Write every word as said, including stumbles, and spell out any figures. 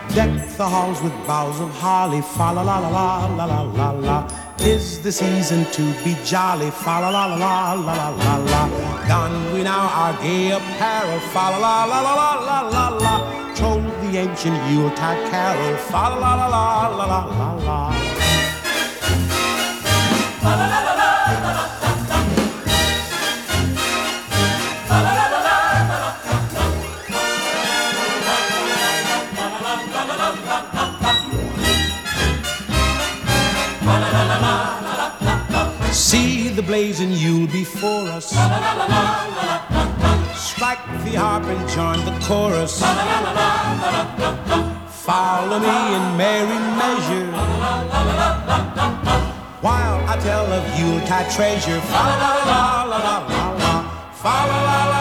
Deck the halls with boughs of holly, fa la la la la la la la la. 'Tis the season to be jolly, fa la la la la la la la la. Don we now our gay apparel, fa la la la la la la la la. Troll the ancient Yuletide carol, fa la la la la la la la la. Fa la la la la la la. See the blazing Yule before us. Strike the harp and join the chorus. Follow me in merry measure while I tell of Yuletide treasure. Fa la la la la la la. Fa la la la.